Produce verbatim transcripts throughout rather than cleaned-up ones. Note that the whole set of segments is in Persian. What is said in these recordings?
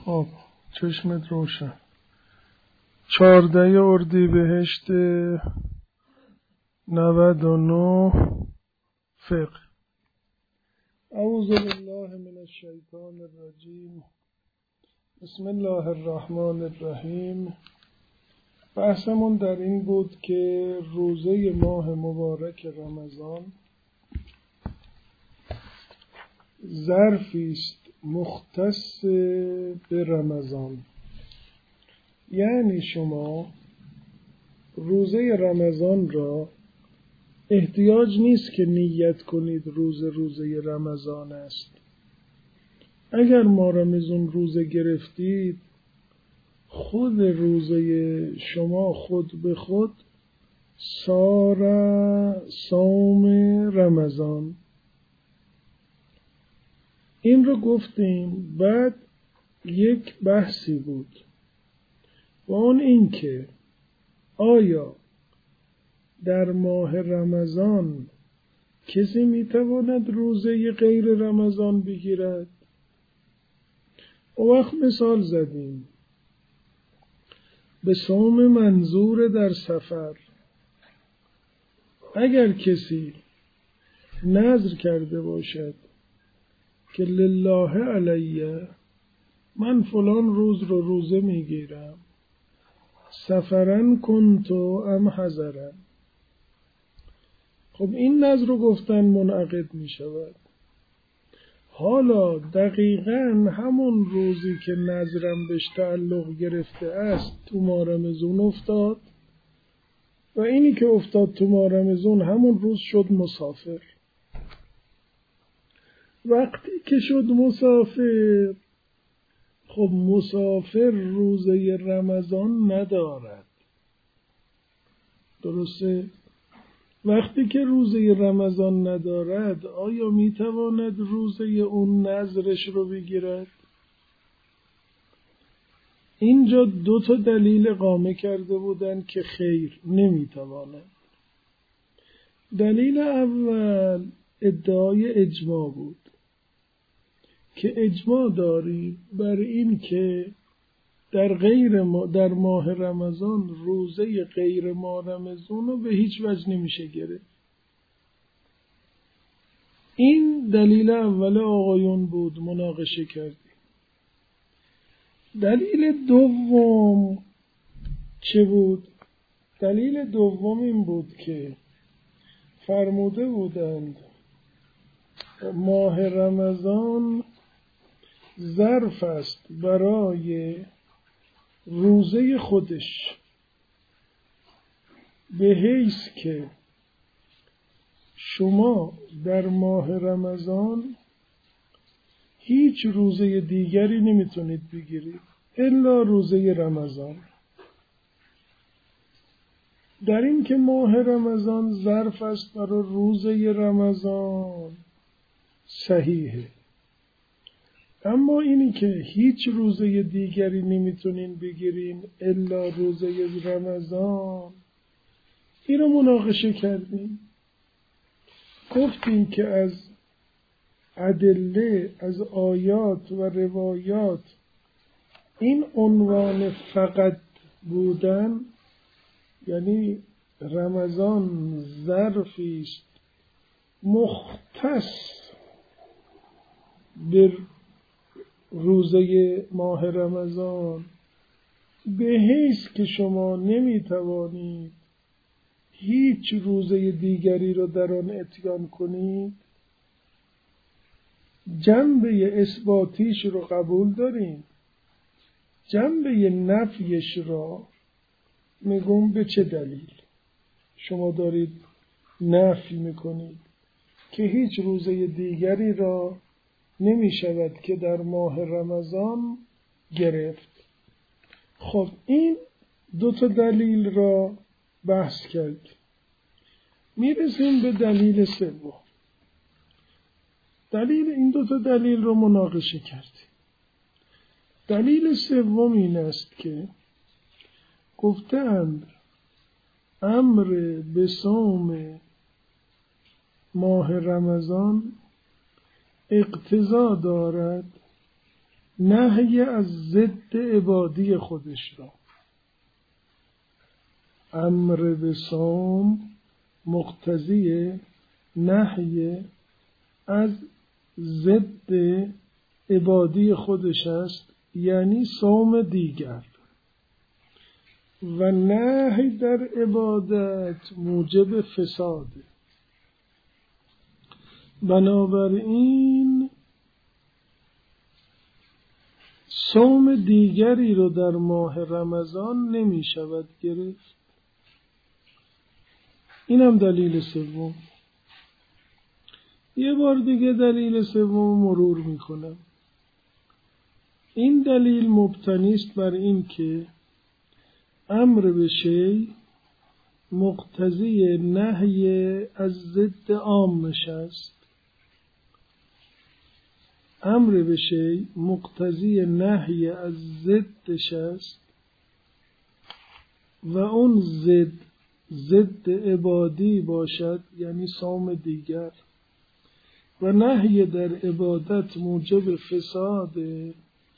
خب چشمت روشن. چهارده اردیبهشت نود و نه فقه. اعوذ بالله من الشیطان الرجیم. بسم الله الرحمن الرحیم. بحثمون در این بود که روزه ماه مبارک رمضان ظرفی است مختص به رمضان. یعنی شما روزه رمضان را احتیاج نیست که نیت کنید روز روزه رمضان است. اگر ما رمضان روزه گرفتید، خود روزه شما خود به خود سار صوم رمضان. این رو گفتیم. بعد یک بحثی بود و اون این که آیا در ماه رمضان کسی میتواند روزه غیر رمضان بگیرد؟ او وقت مثال زدیم به صوم منظور در سفر. اگر کسی نذر کرده باشد که لله علیه من فلان روز رو روزه میگیرم، سفرن کنتو ام حضرن، خب این نذر رو گفتن منعقد می شود. حالا دقیقاً همون روزی که نذرم بهش تعلق گرفته است تو ماه رمضان افتاد و اینی که افتاد تو ماه رمضان همون روز شد مسافر. وقتی که شد مسافر، خب مسافر روزه رمضان ندارد، درسته؟ وقتی که روزه رمضان ندارد، آیا میتواند روزه اون نذرش رو بگیرد؟ اینجا دو تا دلیل اقامه کرده بودن که خیر نمیتواند. دلیل اول ادعای اجماع بود که اجماع داریم بر این که در غیر ما در ماه رمضان روزه غیر ماه رمضان رو به هیچ وجه نمیشه گرفت. این دلیل اول آقایون بود، مناقشه کردیم. دلیل دوم چه بود؟ دلیل دوم این بود که فرموده بودند ماه رمضان ظرف است برای روزه خودش، به حیث که شما در ماه رمضان هیچ روزه دیگری نمیتونید بگیرید الا روزه رمضان. در این که ماه رمضان ظرف است برای روزه رمضان صحیحه، اما اینی که هیچ روزه دیگری نمیتونین بگیرین الا روزه رمضان، این رو مناقشه کردیم. گفتیم که از ادله، از آیات و روایات این عنوان فقط بودن، یعنی رمضان ظرفی است مختص به روزه ماه رمضان، به حیث که شما نمیتوانید هیچ روزه دیگری رو در آن اتیان کنید. جنبه اثباتیش رو قبول داریم، جنبه نفیش را میگم به چه دلیل شما دارید نفی میکنید که هیچ روزه دیگری را نمی شود که در ماه رمضان گرفت. خب این دو تا دلیل را بحث کرد. میرسیم به دلیل سوم. دلیل این دو تا دلیل را مناقشه کردیم. دلیل سوم این است که گفتند امر به صوم ماه رمضان اقتضا دارد نهی از ضد عبادی خودش را. امر به صوم مقتضی نهی از ضد عبادی خودش است، یعنی صوم دیگر. و نهی در عبادت موجب فساده. بنابراین صوم دیگری رو در ماه رمضان نمی شود گرفت. اینم دلیل سوم. یه بار دیگه دلیل سوم مرور می کنم. این دلیل مبتنی است بر این که امر به شیء مقتضی نهی از ضد عامش است. امر به شیء مقتضی نهی از ضدش است و اون ضد ضد عبادی باشد، یعنی صوم دیگر. و نهی در عبادت موجب فساده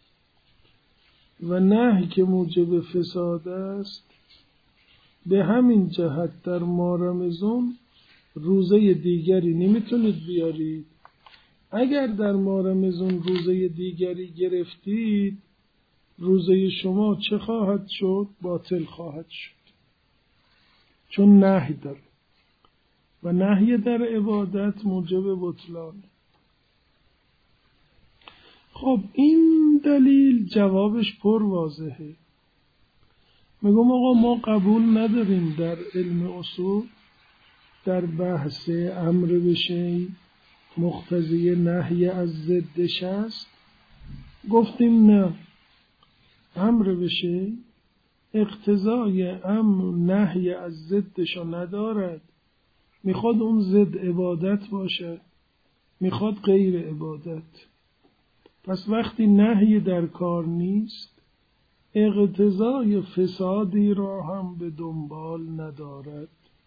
و نهی که موجب فساد است، به همین جهت در ماه رمضان روزه دیگری نمیتونید بیارید. اگر در ماه رمضان روزه دیگری گرفتید، روزه شما چه خواهد شد؟ باطل خواهد شد، چون نهی داره و نهی در عبادت موجب بطلانه. خب این دلیل جوابش پر واضحه. میگم آقا ما قبول نداریم در علم اصول در بحث امر به شیء مقتضی نهی از ضدش است. گفتیم نه، امر به شیء اقتضای امر نهی از ضدش ندارد. میخواد اون ضد عبادت باشه، میخواد غیر عبادت. پس وقتی نهی در کار نیست، اقتضای فسادی را هم به دنبال ندارد.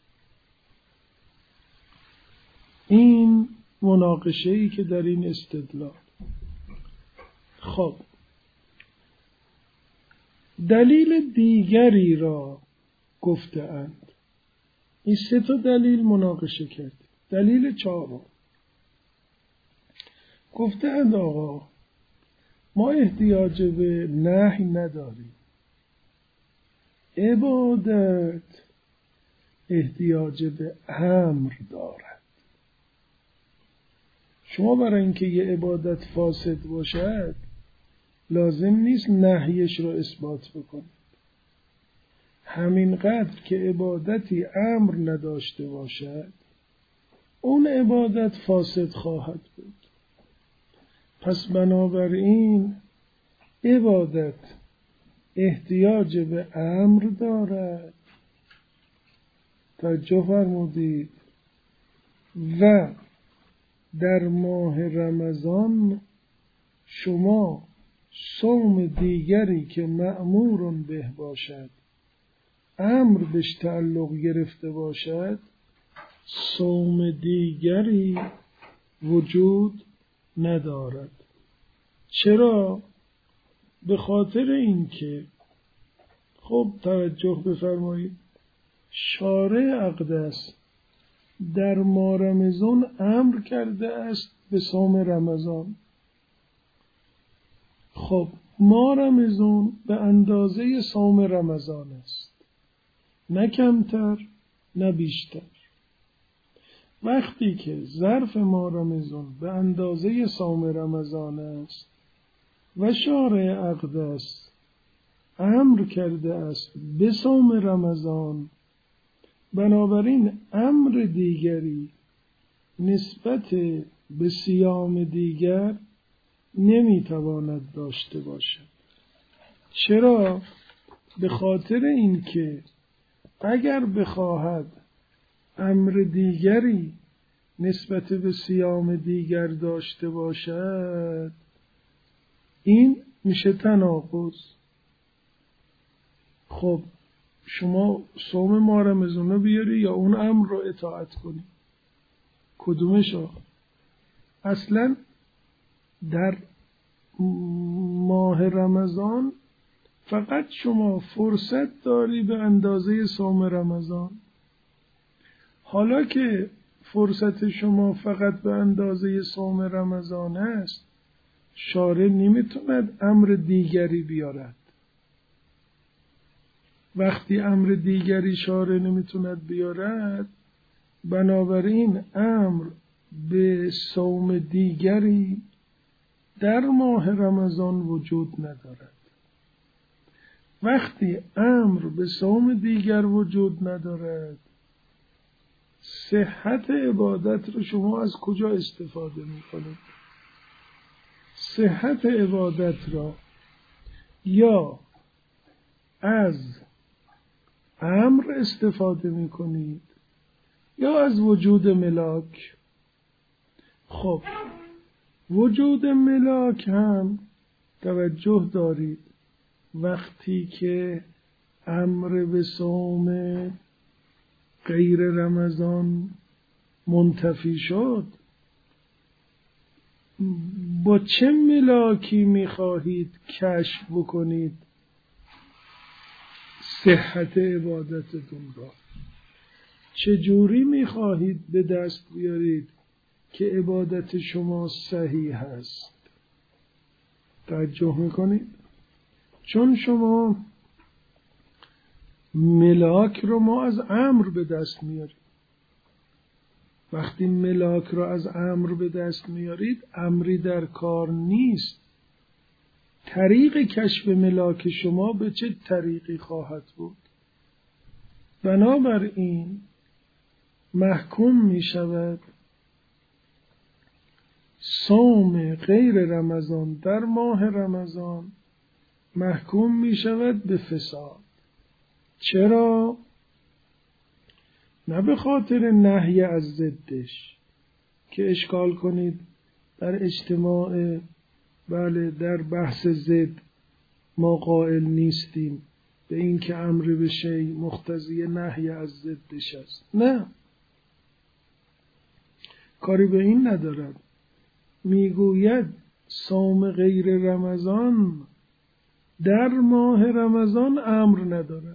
این مناقشه‌ای که در این استدلال. خب دلیل دیگری را گفته اند. این سه تا دلیل مناقشه کرد. دلیل چهارم گفته اند آقا ما احتیاج به نهی نداریم، عبادت احتیاج به امر دارد. شما برای اینکه یه عبادت فاسد باشد لازم نیست نهیش رو اثبات بکنید. همینقدر که عبادتی امر نداشته باشد اون عبادت فاسد خواهد بود. پس بنابراین عبادت احتیاج به امر دارد. توجه فرمودید. و در ماه رمضان شما صوم دیگری که مأمور به باشد، امر بهش تعلق گرفته باشد، صوم دیگری وجود ندارد. چرا؟ به خاطر اینکه خب توجه بفرمایید، شارع اقدس در ماه رمضان امر کرده است به صوم رمضان. خب ماه رمضان به اندازه صوم رمضان است، نه کمتر نه بیشتر. وقتی که ظرف ماه رمضان به اندازه صوم رمضان است و شارع اقدس امر کرده است به صوم رمضان، بنابراین امر دیگری نسبت به صیام دیگر نمیتواند داشته باشد. چرا؟ به خاطر اینکه اگر بخواهد امر دیگری نسبت به صیام دیگر داشته باشد، این میشه تناقض. خب شما صوم ماه رمضان رو بیاری یا اون امر رو اطاعت کنی؟ کدومش؟ اصلا در ماه رمضان فقط شما فرصت داری به اندازه صوم رمضان. حالا که فرصت شما فقط به اندازه صوم رمضان است، شارع نمیتوند امر دیگری بیارد. وقتی امر دیگری شارع نمیتوند بیارد، بنابراین امر به صوم دیگری در ماه رمضان وجود ندارد. وقتی امر به صوم دیگر وجود ندارد، صحت عبادت رو شما از کجا استفاده میکنید؟ صحت عبادت را یا از امر استفاده میکنید یا از وجود ملاک. خب وجود ملاک هم توجه دارید، وقتی که امر به صوم غیر رمضان منتفی شد، با چه ملاکی میخواهید کشف بکنید صحت عبادتتون را؟ چجوری میخواهید به دست بیارید که عبادت شما صحیح هست؟ توجه میکنید؟ چون شما ملاک رو ما از امر به دست میارید. وقتی ملاک رو از امر به دست میارید، امری در کار نیست. طریق کشف ملاک شما به چه طریقی خواهد بود؟ بنابراین محکوم می شود صوم غیر رمضان در ماه رمضان محکوم می شود به فساد. چرا؟ نه به خاطر نهی از ضدش که اشکال کنید در اجتماع بله در بحث ضد ما قائل نیستیم به این که امر به شیء مقتضی نهی از ضدش است. نه، کاری به این ندارد. میگوید صوم غیر رمضان در ماه رمضان امر ندارد.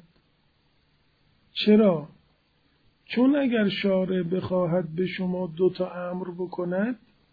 چرا؟ چون اگر شارع بخواهد به شما دوتا امر بکند،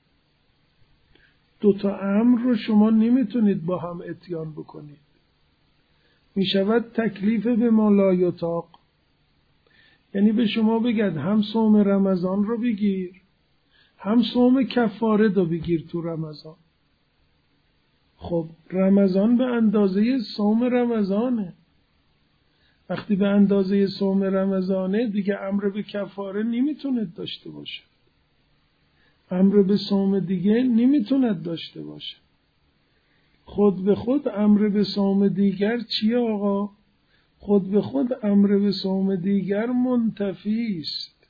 دوتا امر رو شما نمیتونید با هم اتیان بکنید. میشود تکلیف به ما لا یطاق. یعنی به شما بگد هم صوم رمضان رو بگیر، هم صوم کفاره رو بگیر تو رمضان. خب رمضان به اندازه صوم رمضانه. وقتی به اندازه صوم رمضانه، دیگه امر به کفاره نمیتونه داشته باشه، امر به صوم دیگه نمیتونه داشته باشه. خود به خود امر به صوم دیگر چیه آقا؟ خود به خود امر به صوم دیگر منتفی است.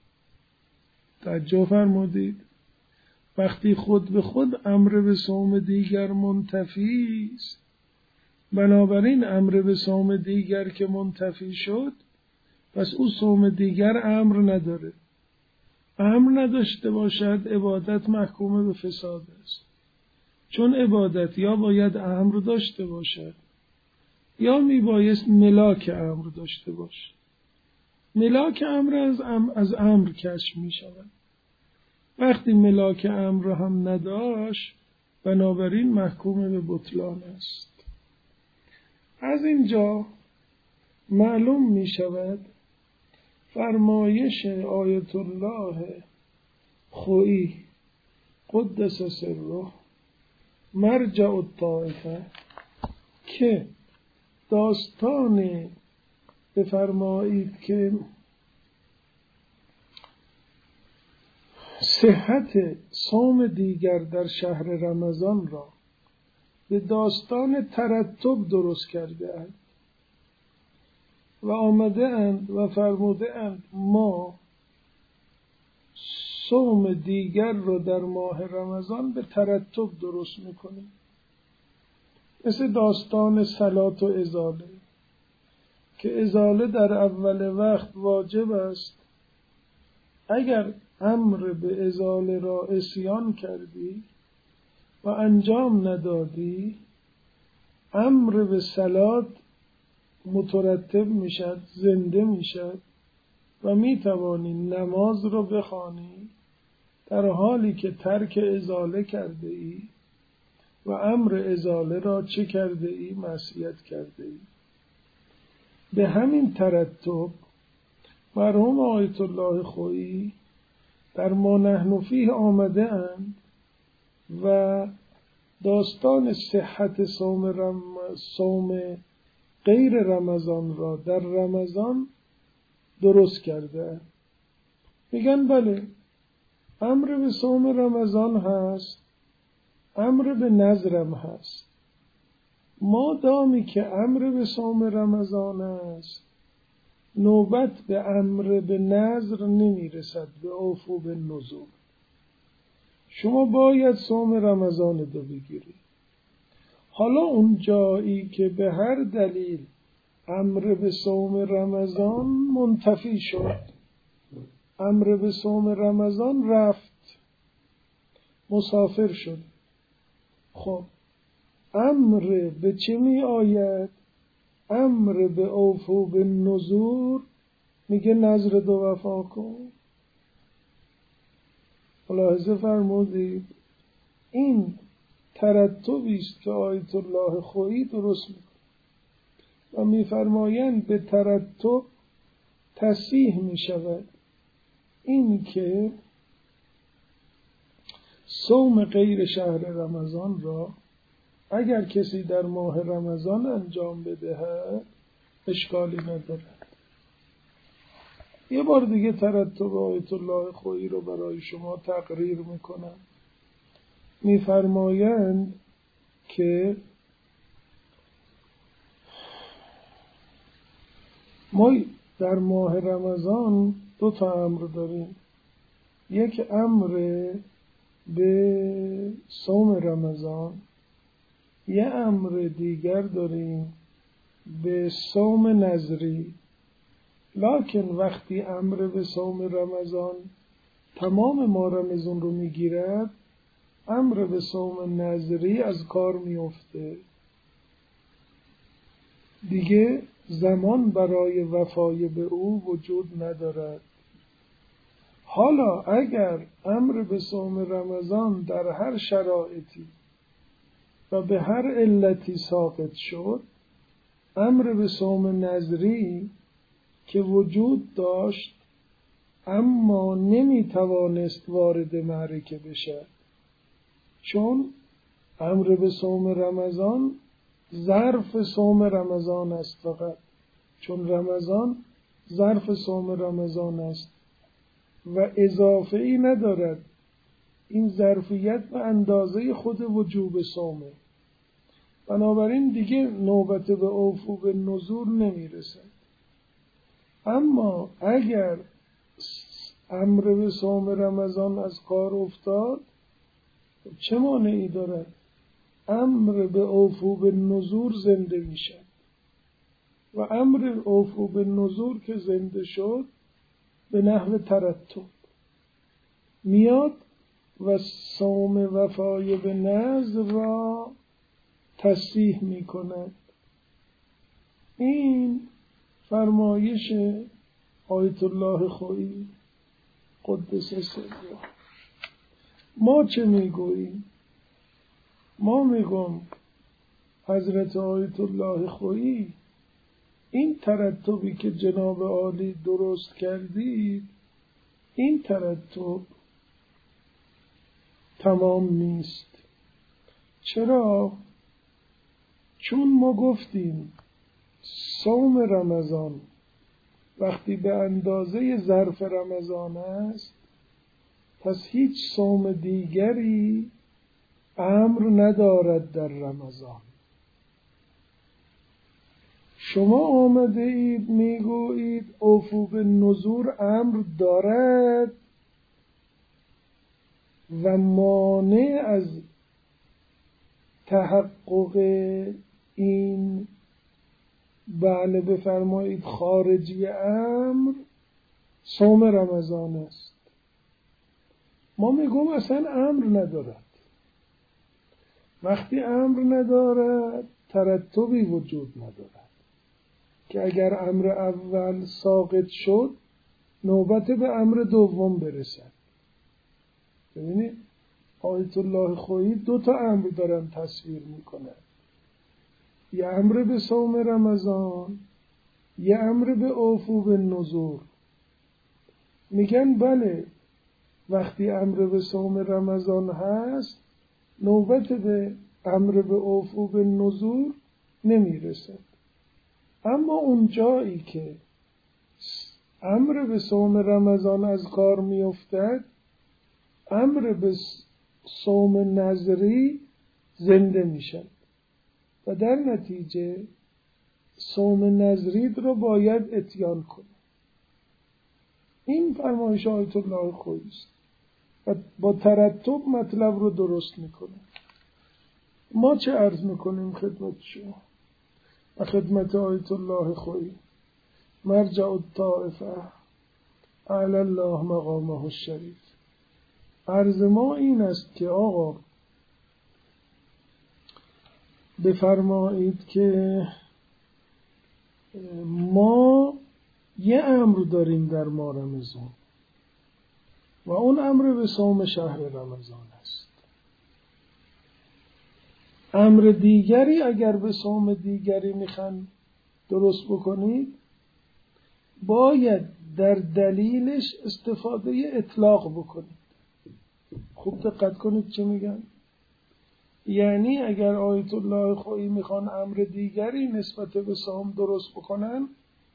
توجه فرمودید؟ وقتی خود به خود امر به صوم دیگر منتفی است، بنابراین امر به صوم دیگر که منتفی شد، پس او صوم دیگر امر نداره. امر نداشته باشد، عبادت محکوم به فساد است. چون عبادت یا باید امر داشته باشد یا می بایست ملاک امر داشته باشد. ملاک امر از امر, از امر کشف می شود. وقتی ملاک امر هم نداشت، بنابراین محکوم به بطلان است. از اینجا معلوم می شود فرمایش آیت الله خویی قدس سره مرجع الطائفه که داستان بفرمایید که صحت صوم دیگر در شهر رمضان را به داستان ترتب درست کرده اند و آمده اند و فرموده اند ما صوم دیگر رو در ماه رمضان به ترتب درست میکنیم. مثل داستان صلات و ازاله که ازاله در اول وقت واجب است. اگر امر به ازاله را عصیان کردی و انجام ندادی، امر به صلات مترتب میشد، زنده میشد و میتوانی نماز رو بخوانی در حالی که ترک ازاله کرده ای و امر ازاله را چه کرده ای؟ معصیت کرده ای. به همین ترتب مرحوم آیت الله خویی در ما نحن فیه آمده اند و داستان صحت صوم رم... صوم غیر رمضان را در رمضان درست کرده. میگن بله، امر به صوم رمضان هست، امر به نذرم هست. ما دامی که امر به صوم رمضان است، نوبت به امر به نذر نمیرسد، به اوفو به نذور. شما باید صوم رمضان رو بگیری. حالا اون جایی که به هر دلیل امر به صوم رمضان منتفی شد، امر به صوم رمضان رفت، مسافر شد، خب امر به چه می آید؟ امر به اوفو به نذور، میگه نذر دو وفا کن. ملاحظه فرمودید این ترتبی است که آیت الله خویی درست میکنه و میفرمایند به ترتب تصحیح میشود این که صوم غیر شهر رمضان را اگر کسی در ماه رمضان انجام بدهد اشکالی ندارد. یه بار دیگه ترتب آیت الله خویی رو برای شما تقریر میکنم. میفرمایند که ما در ماه رمضان دو تا امر داریم. یک امر به صوم رمضان، یه امر دیگر داریم به صوم نذری. لکن وقتی امر به صوم رمضان تمام ماه رمضان رو میگیرد، امر به صوم نذری از کار میفته، دیگه زمان برای وفای به او وجود ندارد. حالا اگر امر به صوم رمضان در هر شرایطی و به هر علتی ساقط شد، امر به صوم نذری که وجود داشت اما نمی توانست وارد معرکه بشد، چون امر به صوم رمضان ظرف صوم رمضان است فقط، چون رمضان ظرف صوم رمضان است و اضافه ای ندارد. این ظرفیت به اندازه خود وجوب صومه، بنابراین دیگه نوبت به اوفو به نذور نمیرسد. اما اگر امر به صوم رمضان از کار افتاد، چه مانعی دارد؟ امر به اوفو به نذور زنده میشد و امر اوفو به نذور که زنده شد به نحو ترتب میاد و صوم وفای به نذر را تصحیح می کند. این فرمایش آیت الله خویی قدس سره. ما چه می گوییم؟ ما می گویم حضرت آیت الله خویی این ترتبی که جناب عالی درست کردید، این ترتب تمام نیست. چرا؟ چون ما گفتیم صوم رمضان وقتی به اندازه ظرف رمضان است، پس هیچ صوم دیگری امر ندارد در رمضان. شما آمده اید میگویید اوفو به نذور امر دارد و مانع از تحقق این بله بفرمایید خارجی امر صوم رمضان است. ما میگم اصلا امر ندارد. وقتی امر ندارد ترتبی وجود ندارد که اگر امر اول ساقط شد نوبت به امر دوم برسد. ببینید آیت الله خویی دو تا امر دارن تصویر میکنن، یه امر به صوم رمضان، یه امر به اوفو بالنذور. میگن بله وقتی امر به صوم رمضان هست نوبت به امر به اوفو بالنذور نمیرسد، اما اون جایی که امر به صوم رمضان از کار میافتد امر به صوم نظری زنده میشد و در نتیجه صوم نظری رو باید اتیان کنه. این فرمایش آیت الله خویی است و با ترتب مطلب رو درست میکنه. ما چه عرض میکنیم خدمت شما و خدمت آیت الله خویی؟ مرجع الطائفه اعلی الله مقامه الشریف. عرض ما این است که آقا بفرمایید که ما یه امر داریم در ماه رمضان و اون امر به صوم شهر رمضان است. امر دیگری اگر به صوم دیگری میخوان درست بکنید باید در دلیلش استفاده اطلاق بکنید. خوب دقت کنید چه میگن. یعنی اگر آیت الله خویی میخوان امر دیگری نسبت به صوم درست بکنن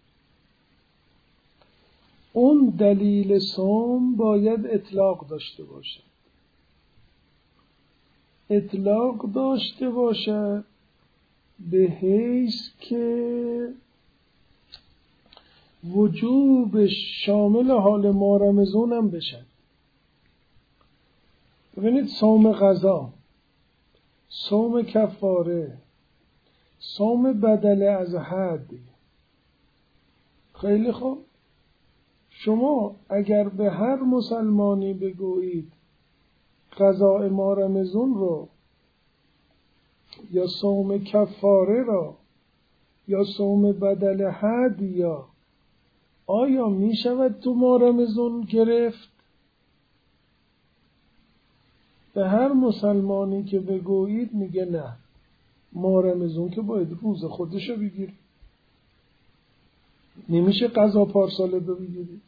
اون دلیل صوم باید اطلاق داشته باشه. اطلاق داشته باشه به حیث که وجوب شامل حال ماه رمضان هم بشن. ببینید صوم قضا، صوم کفاره، صوم بدل از حد. خیلی خوب، شما اگر به هر مسلمانی بگویید قضاء ماه رمضان رو یا صوم کفاره را یا صوم بدل حد یا آیا می شود تو ماه رمضان گرفت؟ به هر مسلمانی که بگویید میگه نه، ماه رمضان که باید روز خودشو بگیری، نمیشه قضا پارساله رو بگیری،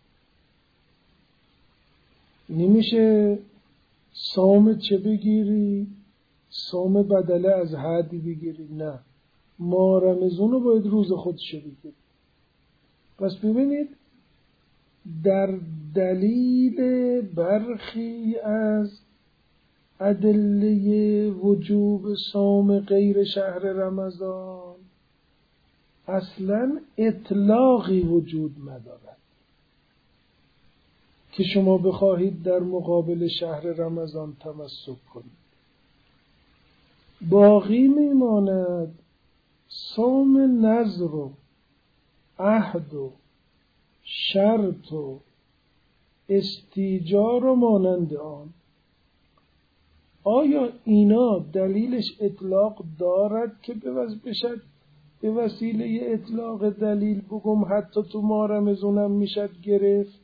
نمیشه صوم چه بگیری، صوم بدله از حدی بگیری، نه، ماه رمضان رو باید روز خودشو بگیری. پس ببینید در دلیل برخی از ادله وجوب صوم غیر شهر رمضان اصلا اطلاقی وجود ندارد که شما بخواهید در مقابل شهر رمضان تمسک کنید. باقی میماند صوم نذر و عهد و شرط و استیجار و مانند آن. آیا اینا دلیلش اطلاق دارد که بشد به وسیله اطلاق دلیل بگم حتی تو ماه رمضانم میشد گرفت؟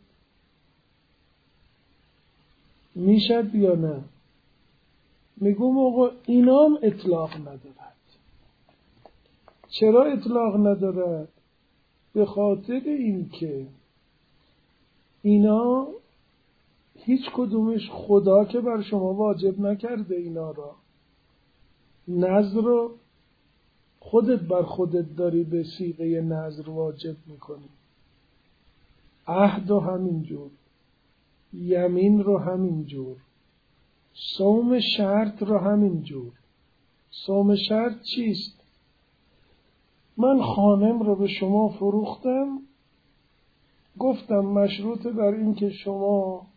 میشد یا نه؟ میگم آقا اینام اطلاق ندارد. چرا اطلاق ندارد؟ به خاطر اینکه اینا هیچ کدومش خدا که بر شما واجب نکرده اینا را. نذر رو خودت بر خودت داری به صیغه نذر واجب میکنی، عهد رو همینجور، یمین رو همینجور، صوم شرط رو همینجور. صوم شرط چیست؟ من خانم رو به شما فروختم، گفتم مشروط بر این که شما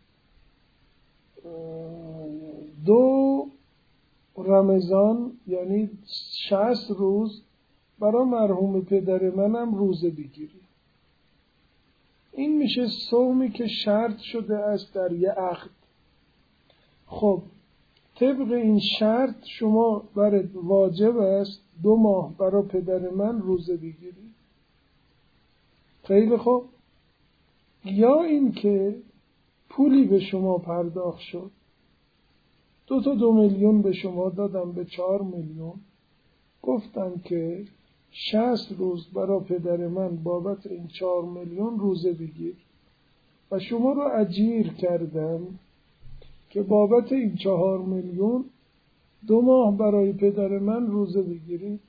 دو رمضان یعنی شصت روز برای مرحوم پدر منم روزه بگیری. این میشه صومی که شرط شده است در یه عقد. خب طبق این شرط شما برات واجب است دو ماه برای پدر من روزه بگیری. خیلی خوب. یا این که پولی به شما پرداخت شد، دو تا دو میلیون به شما دادم به چهار میلیون، گفتن که شصت روز برای پدر من بابت این چهار میلیون روزه بگیر و شما رو اجیر کردم که بابت این چهار میلیون دو ماه برای پدر من روزه بگیرید.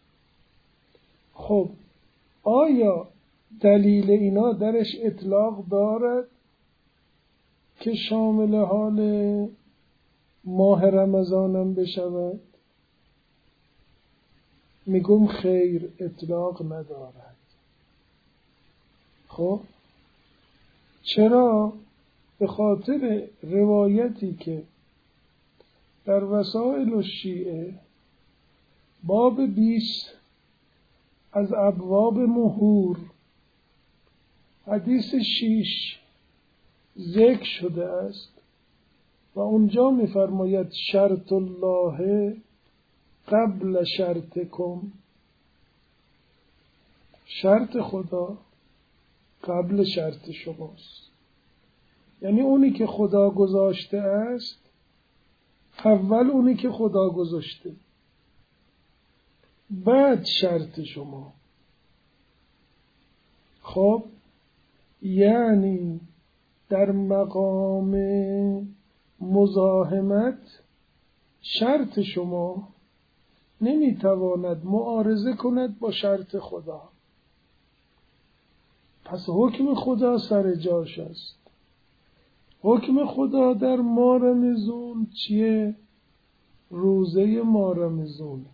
خب آیا دلیل اینا درش اطلاق دارد که شامل حال ماه رمضانم بشود؟ میگم خیر، اطلاق ندارد. خب چرا؟ به خاطر روایتی که در وسائل الشیعه باب بیست از ابواب مهور حدیث شیش ذکر شده است و اونجا می‌فرماید شرط الله قبل شرطکم، شرط خدا قبل شرط شماست. یعنی اونی که خدا گذاشته است اول اونی که خدا گذاشته، بعد شرط شما. خب یعنی در مقام مزاحمت شرط شما نمیتواند معارضه کند با شرط خدا، پس حکم خدا سر جاش است. حکم خدا در ماه رمضان چیه؟ روزه ماه رمضان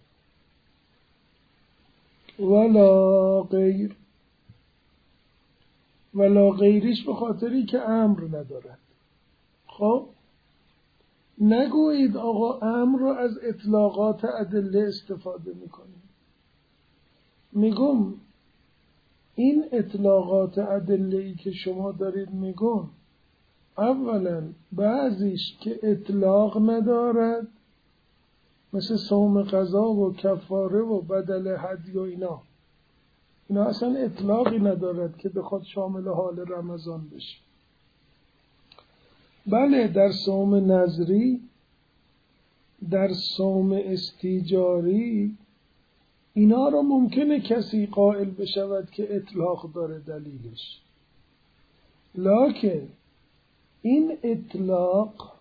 ولا غیر، ولا غیریش به خاطری که امر ندارد. خب نگویید آقا امر رو از اطلاقات ادله استفاده میکنیم. میگم این اطلاقات ادله‌ای که شما دارید میگم، اولا بعضیش که اطلاق ندارد مثل صوم قضا و کفاره و بدل هدی و اینا، اینا اصلا اطلاقی ندارد که بخواد شامل حال رمضان بشه. بله در صوم نظری، در صوم استیجاری، اینا رو ممکنه کسی قائل بشود که اطلاق داره دلیلش، لکن این اطلاق،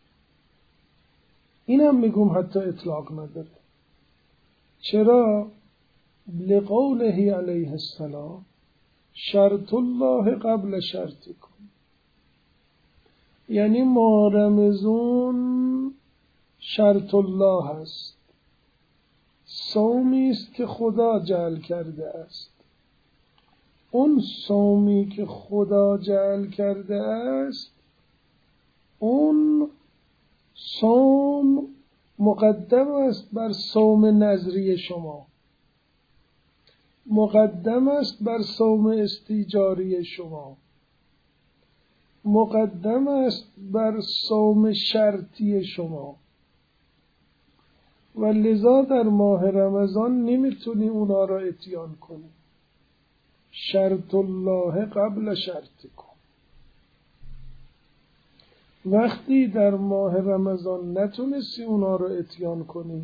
اینم میگم حتی اطلاق نداره. چرا؟ لقوله علیه السلام شرط الله قبل شرطکم، یعنی ماه رمضان شرط الله است، صومی است که خدا جعل کرده است. اون صومی که خدا جعل کرده است، اون صوم مقدم است بر صوم نظری شما، مقدم است بر صوم استیجاری شما، مقدم است بر صوم شرطی شما، و لذا در ماه رمضان نمیتونی اونا را اتیان کنی. شرط الله قبل شرطکم. وقتی در ماه رمضان نتونستی اونا را اتیان کنی،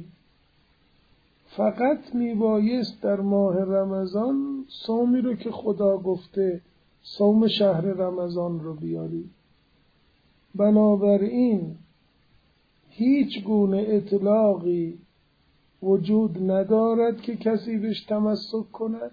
فقط میبایست در ماه رمضان صومی رو که خدا گفته صوم شهر رمضان رو بیاری. بنابراین هیچ گونه اطلاقی وجود ندارد که کسی بهش تمسک کند.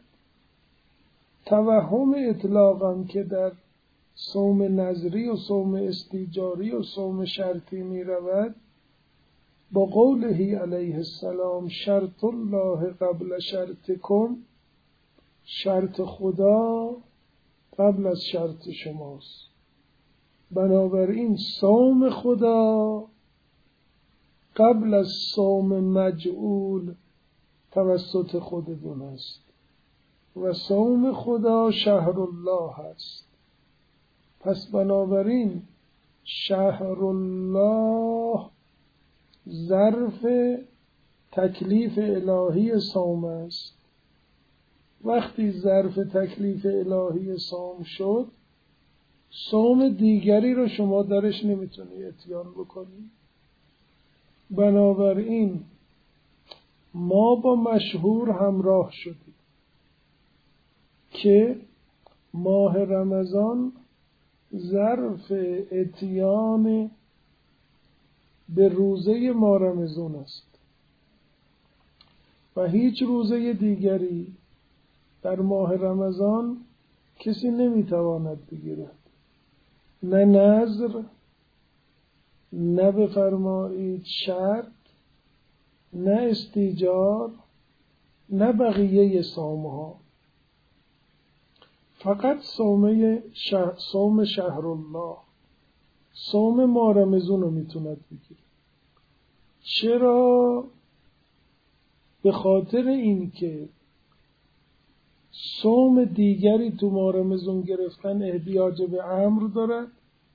توهم اطلاقم که در صوم نظری و صوم استیجاری و صوم شرطی می رود، با قوله علیه السلام شرط الله قبل شرطکم، شرط خدا قبل از شرط شماست. بنابراین صوم خدا قبل از صوم مجعول توسط خودتون است و صوم خدا شهر الله است. پس بنابراین شهر الله ظرف تکلیف الهی صوم است. وقتی ظرف تکلیف الهی صوم شد، صوم دیگری رو شما درش نمیتونی اتیان بکنی. بنابراین ما با مشهور همراه شدیم که ماه رمضان ظرف اتیان به روزه ماه رمضان است و هیچ روزه دیگری در ماه رمضان کسی نمیتواند بگیرد. نه نذر، نه بفرمایید شرط، نه استیجار، نه بقیه صومها. فقط صوم شهر، صوم شهر الله، صوم ماه رمضان رو میتوند بگیره. چرا؟ به خاطر این که صوم دیگری تو ماه رمضان گرفتن احتیاج به امر دارد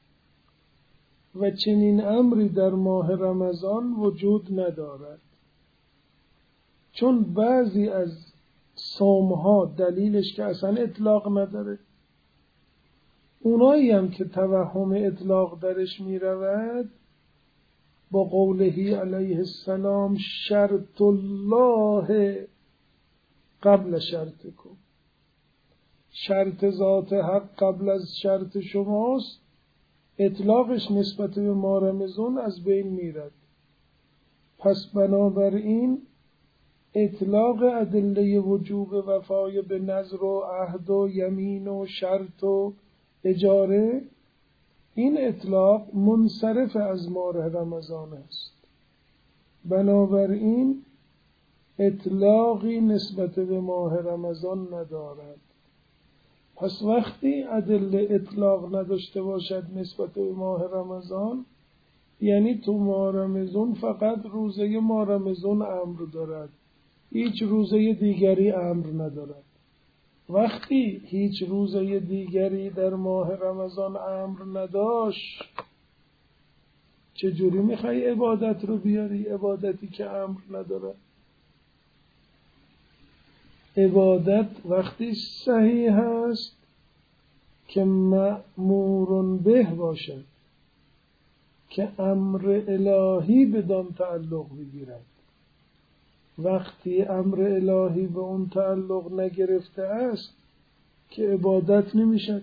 و چنین امری در ماه رمضان وجود ندارد، چون بعضی از صومها دلیلش که اصلا اطلاق نداره. اونایی هم که توهم اطلاق درش می رود با قوله علیه السلام شرط الله قبل شرطکم، شرط ذات حق قبل از شرط شماست، اطلاقش نسبت به ماه رمضان از بین میرد. پس بنابراین اطلاق ادله وجوب وفای به نذر و عهد و یمین و شرط و اجاره، این اطلاق منصرف از ماه رمضان است. بنابراین اطلاقی نسبت به ماه رمضان ندارد. پس وقتی ادله اطلاق نداشته باشد نسبت به ماه رمضان، یعنی تو ماه رمضان فقط روزه ماه رمضان امر دارد، هیچ روزه دیگری امر ندارد. وقتی هیچ روزه دیگری در ماه رمضان امر نداشت، چجوری میخوای عبادت رو بیاری؟ عبادتی که امر نداره. عبادت وقتی صحیح هست که مأمور به باشد، که امر الهی بدان تعلق بگیرد. وقتی امر الهی به اون تعلق نگرفته است که عبادت نمیشد.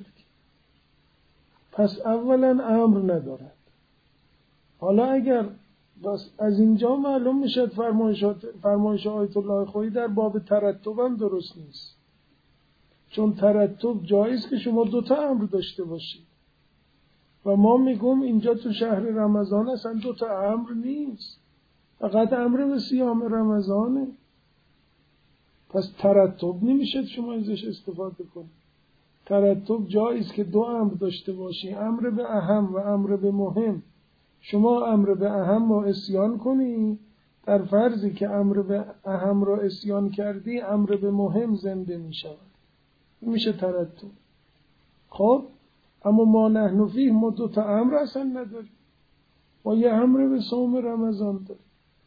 پس اولا امر ندارد. حالا اگر بس از اینجا معلوم میشد فرمایشات فرمایش آیت الله خویی در باب ترتب هم درست نیست، چون ترتب جایز که شما دوتا امر داشته باشید و ما میگم اینجا تو شهر رمضان اصلا دوتا امر نیست، فقط امر به صیام رمضانه. پس ترتب نمیشه شما ازش استفاده کنید. ترتب جایز که دو امر داشته باشی، امر به اهم و امر به مهم. شما امر به اهم رو اسیان کنی، در فرضی که امر به اهم رو اسیان کردی امر به مهم زنده می شود، میشه ترتب. خب اما ما نحن فیه، ما دو تا امر اصلا نداریم، ما یه امر به صوم رمضان داریم.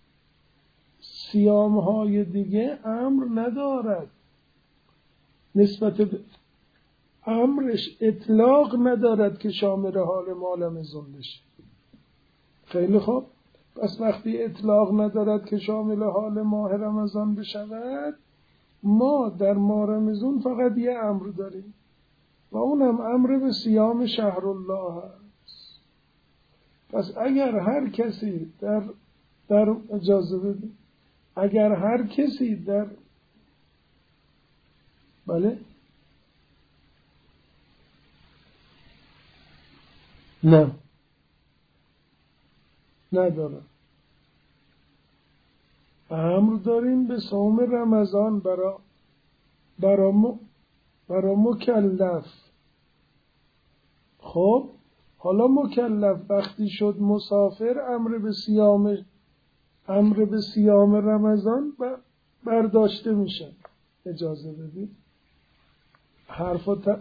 صیام های دیگه امر ندارد، نسبت به امرش اطلاق ندارد که شامل حال ماه رمضان بشه. خیلی خوب، پس وقتی اطلاق ندارد که شامل حال ماه رمضان بشود، ما در ماه رمضان فقط یه امر داریم و اونم امر به صیام شهر الله است. پس اگر هر کسی در در اجازه بده اگر هر کسی در بله نه ندارم امر داریم به صوم رمضان برا برا, م... برا مکلف. خب حالا مکلف وقتی شد مسافر، امر به صیام امر به صیام رمضان برداشته میشه. اجازه بدید حرف ت...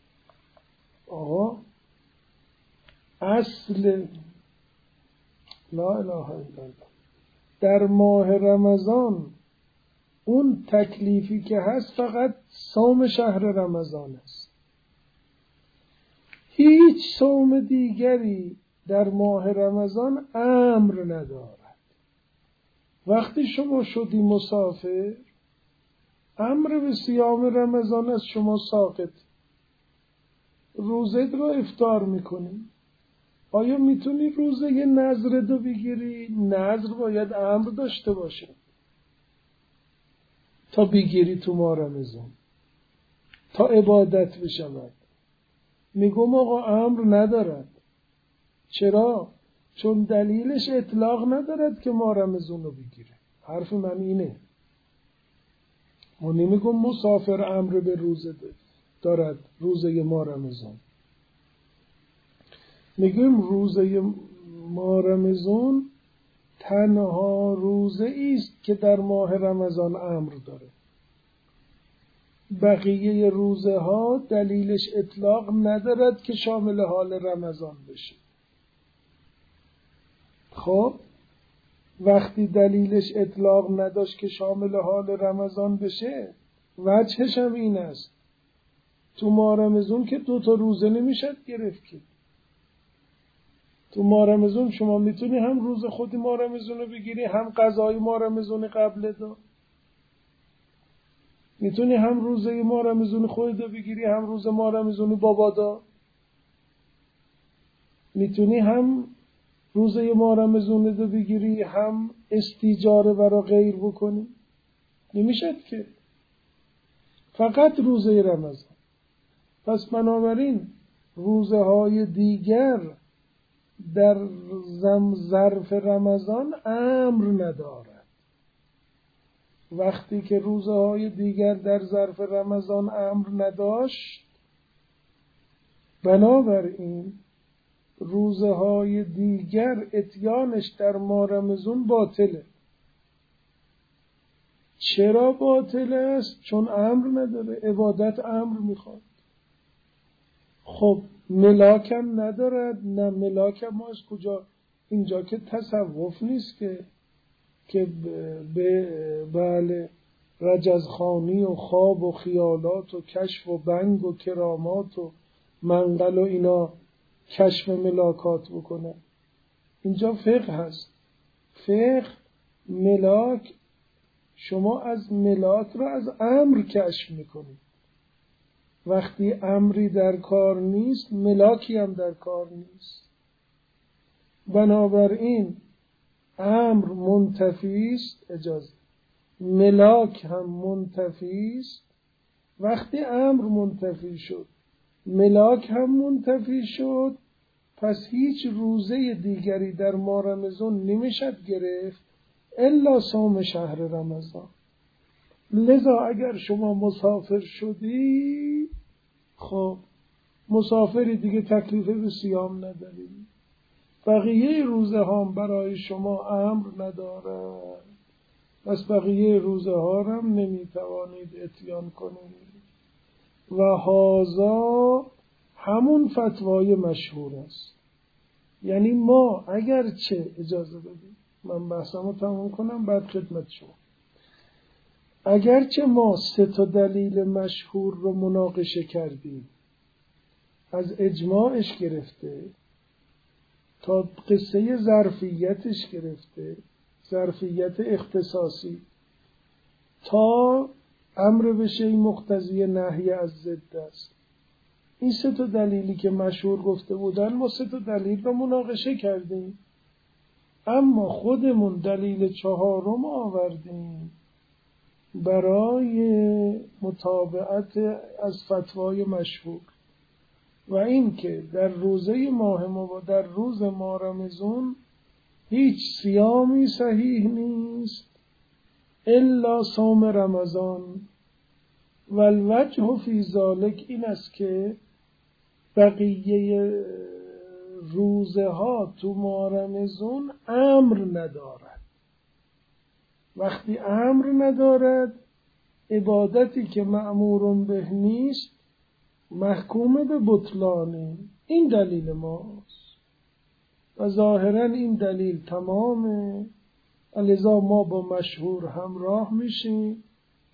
آقا اصل لا اله الا الله. در ماه رمضان اون تکلیفی که هست فقط صوم شهر رمضان است. هیچ صوم دیگری در ماه رمضان امر ندارد. وقتی شما شدی مسافر، امر به صیام رمضان از شما ساقط. روزت رو افطار میکنی. آیا میتونی روزه یه نذر رو بگیری؟ نذر باید امر داشته باشه تا بگیری تو ماه رمضان، تا عبادت بشود. میگم آقا امر ندارد. چرا؟ چون دلیلش اطلاق ندارد که ماه رمضان رو بگیره. حرف من اینه. ما نمیگم مسافر امر به روزه دارد، روزه ماه رمضان. میگیم روزه ماه رمضان تنها روزه است که در ماه رمضان امر داره. بقیه روزه ها دلیلش اطلاق ندارد که شامل حال رمضان بشه. خب وقتی دلیلش اطلاق نداشت که شامل حال رمضان بشه، وجهش هم این است تو ماه رمضان که دو تا روزه نمیشد گرفت که. تو ماه رمضان شما میتونی هم روز خودی ماه رمضان رو بگیری، هم قضای ماه رمضان قبل دو. میتونی هم روزه ماه رمضان خودت رو بگیری، هم روز ماه رمضان بابا دا. میتونی هم روزه ماه رمضان رو بگیری، هم استیجاره برا غیر بکنی. نمیشد که. فقط روزه رمضان. پس بنابراین روزه های دیگر در ظرف رمضان امر ندارد. وقتی که روزه های دیگر در ظرف رمضان امر نداشت، بنابراین روزه های دیگر اتیانش در ماه رمضان باطله. چرا باطل است؟ چون امر نداره. عبادت امر میخواد. خب ملاکم ندارد. نه ملاکم ما از کجا؟ اینجا که تصوف نیست که که به بله رجزخانی و خواب و خیالات و کشف و بنگ و کرامات و منقل و اینا کشف ملاکات بکنه. اینجا فقه هست. فقه ملاک، شما از ملاک رو از امر کشف میکنید. وقتی امری در کار نیست، ملاکی هم در کار نیست. بنابراین امر منتفی است، اجازه ملاک هم منتفی است. وقتی امر منتفی شد، ملاک هم منتفی شد، پس هیچ روزه دیگری در ماه رمضان نمیشد گرفت الا صوم شهر رمضان. لذا اگر شما مسافر شدی، خب مسافری دیگه تکلیف به صیام نداری. بقیه روزه ها برای شما امر ندارد. پس بقیه روزه ها هم نمیتوانید اتیان کنید. و هازا همون فتوای مشهور است. یعنی ما اگرچه، اجازه بدید من بحثمو تمام کنم بعد خدمت شما، اگرچه ما سه تا دلیل مشهور رو مناقشه کردیم، از اجماعش گرفته تا قصه ظرفیتش گرفته، ظرفیت اختصاصی، تا امر به شیء مقتضی نهی از ضد است. این سه تا دلیلی که مشهور گفته بودن، ما سه تا دلیل رو مناقشه کردیم، اما خودمون دلیل چهارم آوردیم برای متابعت از فتوای مشهور، و این که در روزه ماه مبارک، در روز ماه رمضان هیچ صیامی صحیح نیست الا صوم رمضان. و الوجه فی ذلک این است که بقیه روزه ها تو ماه رمضان امر ندارد. وقتی امر ندارد، عبادتی که مأمور به نیست محکوم به بطلانه. این دلیل ماست. و ظاهرا این دلیل تمامه، لذا ما با مشهور همراه میشیم.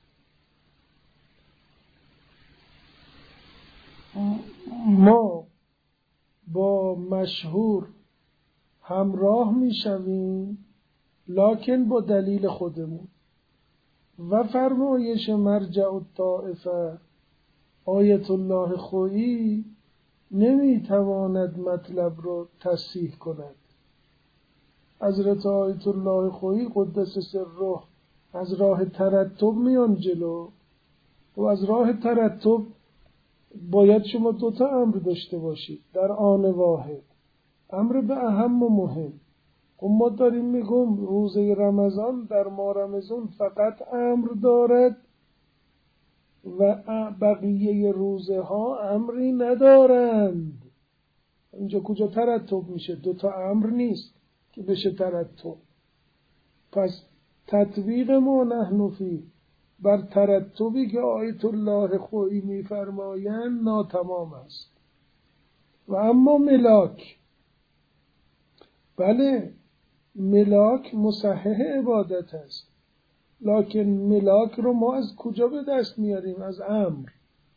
ما با مشهور همراه میشویم لکن با دلیل خودمون. و فرمایش مرجع الطائفه آیت الله خویی نمیتواند مطلب رو تصحیح کند. حضرت آیت الله خویی قدس سره از راه ترتب میان جلو و از راه ترتب باید شما دوتا امر داشته باشید در آن واحد، امر به اهم و مهم. خب ما داریم میگم روزه رمضان در ماه رمضان فقط امر دارد و بقیه روزه ها امری ندارند. اینجا کجا ترتب میشه؟ دوتا امر نیست که بشه ترتب. پس تطبیق ما نحن فی بر ترتبی که آیت الله خویی میفرمایند ناتمام است. و اما ملاک، بله ملاک مصحح عبادت است، لکن ملاک رو ما از کجا به دست میاریم؟ از امر.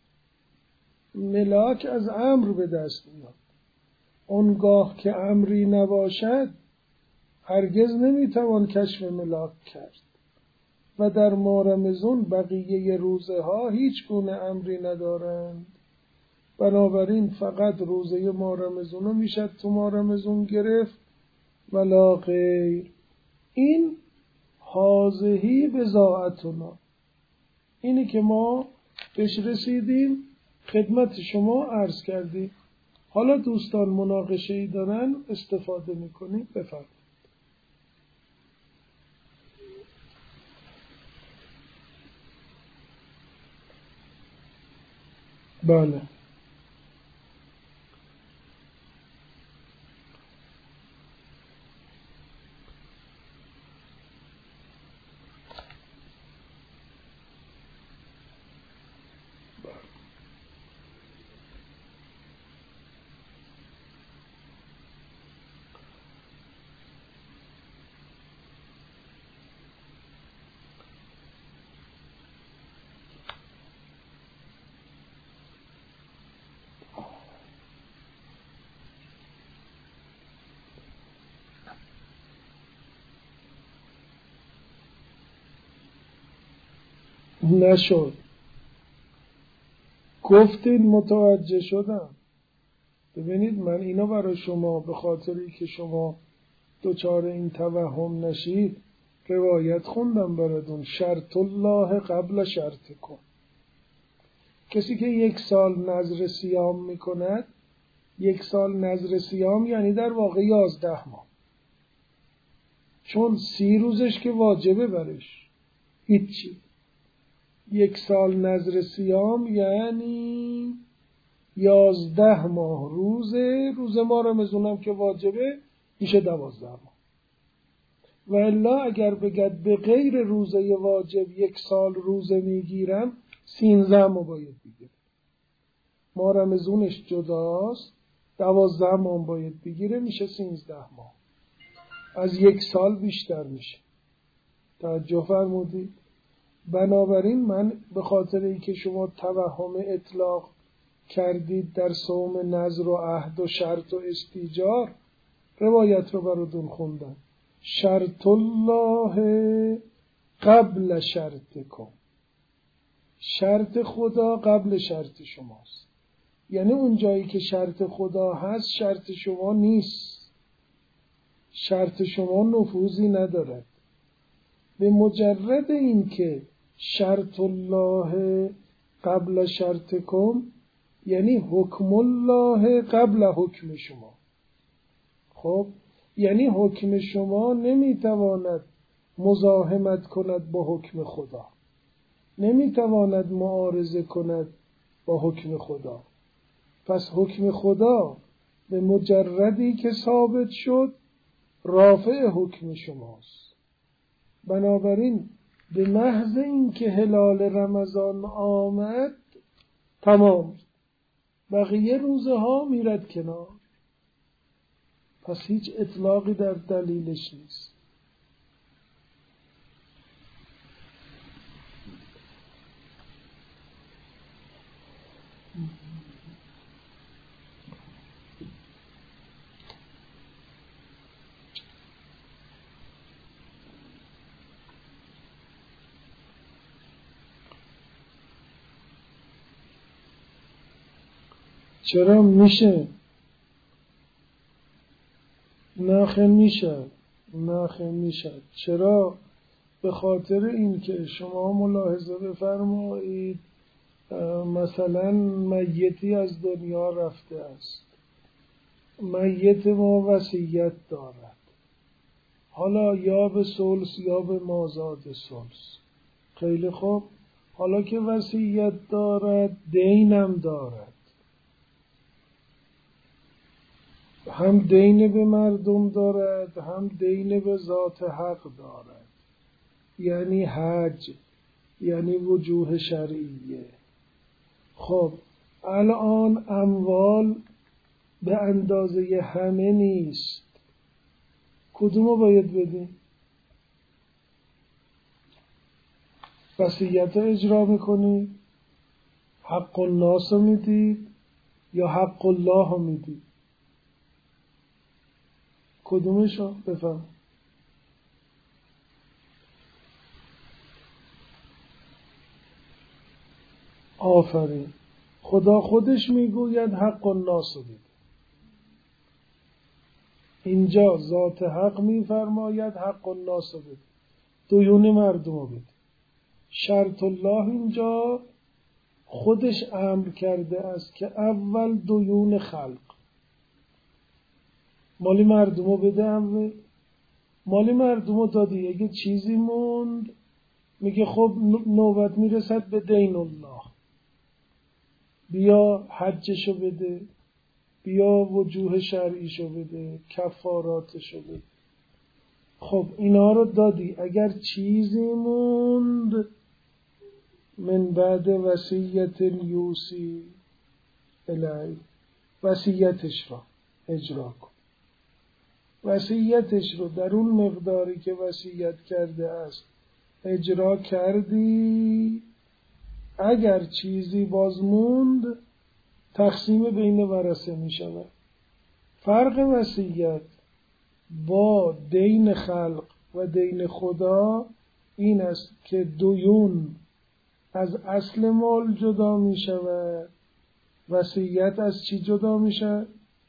ملاک از امر به دست میاد. اونگاه که امری نباشد هرگز نمیتوان کشف ملاک کرد. و در ماه رمضان بقیه روزه ها هیچ گونه امری ندارند، بنابراین فقط روزه ماه رمضان رو میشد تو ماه رمضان گرفت ولا غیر. این حاضهی بضاعتنا، اینی که ما بهش رسیدیم خدمت شما عرض کردیم. حالا دوستان مناقشه‌ای دارن استفاده میکنیم، بفرمایید. بله نشد، گفتین متوجه شدم. ببینید من اینا برای شما به خاطری که شما دوچار این توهم نشید روایت خوندم براتون. شرط الله قبل شرط کن. کسی که یک سال نذر صیام میکند، یک سال نذر صیام یعنی در واقع یازده ماه، چون سی روزش که واجبه برش هیچی. یک سال نذر صیام یعنی یازده ماه روزه، روز ما رمضانم که واجبه میشه دوازده ماه. و الا اگر بگد به غیر روزه واجب یک سال روزه میگیرم، سینزده ماه باید بگیره. ما رمضانش جداست، دوازده ماه باید بگیره، میشه سینزده ماه. از یک سال بیشتر میشه. توجه فرمودید؟ بنابراین من به خاطر اینکه شما توهم اطلاق کردید در صوم نذر و عهد و شرط و استیجار، روایت رو براتون خوندم. شرط الله قبل شرطکم، شرط خدا قبل شرط شماست. یعنی اون جایی که شرط خدا هست شرط شما نیست، شرط شما نفوذی ندارد. به مجرد این که شرط الله قبل شرطکم یعنی حکم الله قبل حکم شما. خب یعنی حکم شما نمیتواند مزاحمت کند با حکم خدا، نمیتواند معارضه کند با حکم خدا. پس حکم خدا به مجردی که ثابت شد رافع حکم شماست. بنابراین به محض این که هلال رمضان آمد تمام، بقیه روزه ها میرد کنار. پس هیچ اطلاقی در دلیلش نیست. چرا میشه؟ نه میشه نه میشه. چرا؟ به خاطر اینکه شما ملاحظه بفرمایید مثلا میتی از دنیا رفته است، میت ما وصیت دارد، حالا یا به ثلث یا به مازاد ثلث. خیلی خوب، حالا که وصیت دارد دینم دارد، هم دین به مردم دارد هم دین به ذات حق دارد، یعنی حج، یعنی وجوه شرعیه. خب الان اموال به اندازه همه نیست، کدومو باید بدیم؟ وصیت اجرا میکنید، حق الناس رو میدید یا حق الله رو میدید؟ کدومشو بفهم؟ آفرین، خدا خودش میگوید حق الناس رو بده. اینجا ذات حق میفرماید حق الناس رو بده، دیون مردم رو بده. شرط الله اینجا خودش امر کرده است که اول دیون خلق مالی مردم رو بده. اول مالی مردم رو دادی، اگه چیزی موند میگه خب نوبت میرسد به دین الله، بیا حجشو بده، بیا وجوه شرعیشو بده، کفاراتشو بده. خب اینا رو دادی، اگر چیزی موند من بعد وصیت یوسی الی، وصیتش را اجرا کن. وصیتش رو در اون مقداری که وصیت کرده است اجرا کردی. اگر چیزی باز موند تقسیم بین ورثه می شود. فرق وصیت با دین خلق و دین خدا این است که دیون از اصل مال جدا می شود، وصیت از چی جدا می شود؟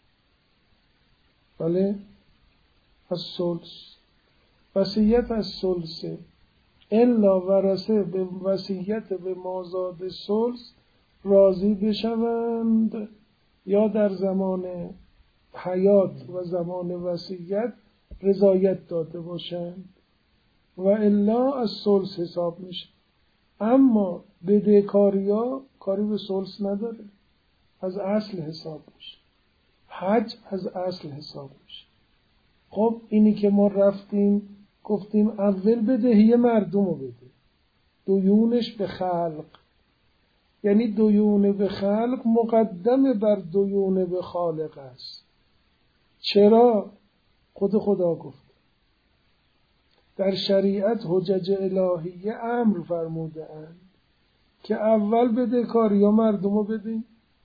بله، از ثلث. وصیت از ثلثه، الا ورثه به وصیت به مازاد ثلث راضی بشوند یا در زمان حیات و زمان وصیت رضایت داده باشند و الا از ثلث حساب میشه. اما بدهکاریا کاری به ثلث نداره، از اصل حساب میشه. حج از اصل حساب میشه. خب اینی که ما رفتیم گفتیم اول بدهی مردم رو بده، دیونش به خلق، یعنی دیون به خلق مقدم بر دیون به خالق است. چرا؟ خود خدا گفت در شریعت حجج الهیه امر فرموده اند که اول بدهکاری یا مردم رو بدین،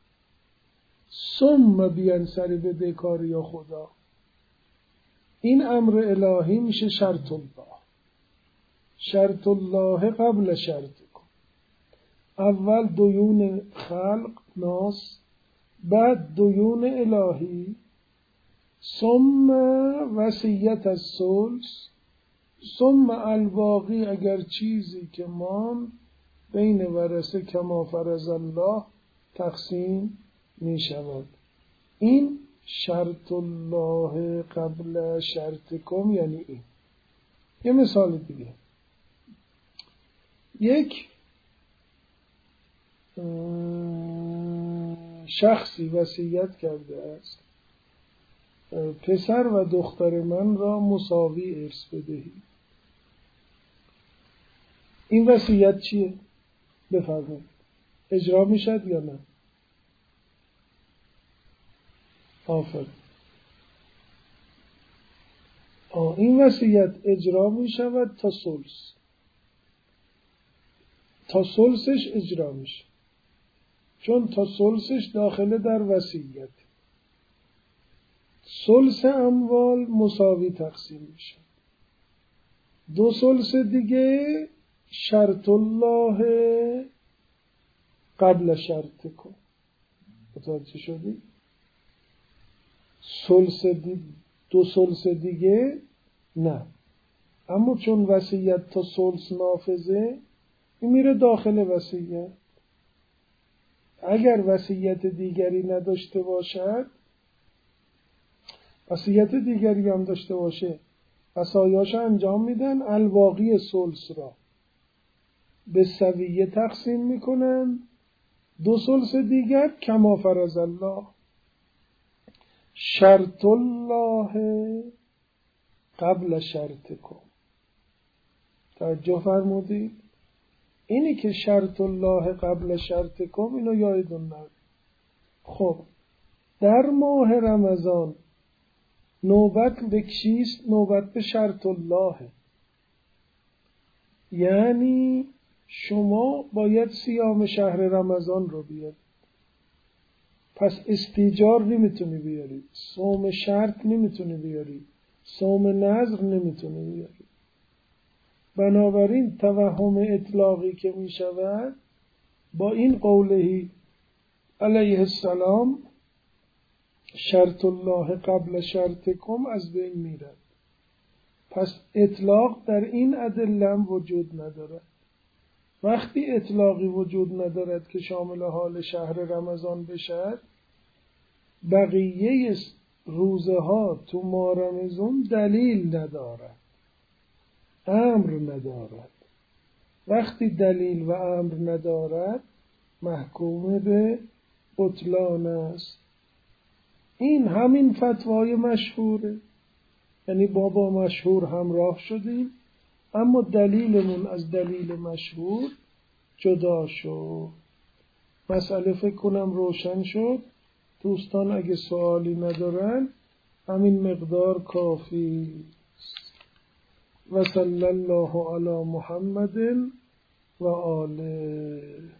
ثم بیان سر بدهکاری یا خدا. این امر الهی میشه شرط الله. شرط الله قبل شرط کن. اول دیون خلق ناس، بعد دیون الهی، ثم وصیت از ثلث، ثم الباقی اگر چیزی که مان بین ورثه کما فرض الله تقسیم می شود. این شرط الله قبل شرط کم یعنی این. یه مثال دیگه، یک شخصی وصیت کرده است پسر و دختر من را مساوی ارث بدهید. این وصیت چیه؟ بفرمایید، اجرا میشد یا نه؟ آفرین. این وصیت اجرا می شود تا ثلث، تا ثلثش اجرا میشه، چون تا ثلثش داخل در وصیت. ثلث اموال مساوی تقسیم میشه. دو ثلث دیگه شرط الله قبل شرط کن. متوجه شدی؟ ثلث دی... دو ثلث دیگه نه، اما چون وصیت تا ثلث نافذه این میره داخل وصیت. اگر وصیت دیگری نداشته باشد، وصیت دیگری هم داشته باشه، وصایاش انجام میدن، الباقی ثلث را به سویه تقسیم میکنن. دو ثلث دیگر کما فرض الله، شرط الله قبل شرط کن. توجه فرمودید؟ اینی که شرط الله قبل شرط کن اینو یادتون نره. خب در ماه رمضان نوبت به چیست؟ نوبت به شرط الله. یعنی شما باید صیام شهر رمضان رو بیارید، پس استیجار نمیتونی بیارید، صوم شرط نمیتونی بیارید، صوم نذر نمیتونی بیارید. بنابراین توهم اطلاقی که میشود با این قولهی علیه السلام شرط الله قبل شرط کم از بین میرد. پس اطلاق در این ادله وجود ندارد. وقتی اطلاقی وجود ندارد که شامل حال شهر رمضان بشد، بقیه روزه ها تو ماه رمضان دلیل ندارد، امر ندارد. وقتی دلیل و امر ندارد محکوم به بطلان است. این همین فتوای مشهوره، یعنی بابا مشهور همراه شدیم اما دلیلمون از دلیل مشهور جدا شد. مسئله فکر کنم روشن شد. دوستان اگه سوالی ندارن همین مقدار کافی. و صلی الله علی محمد و آله.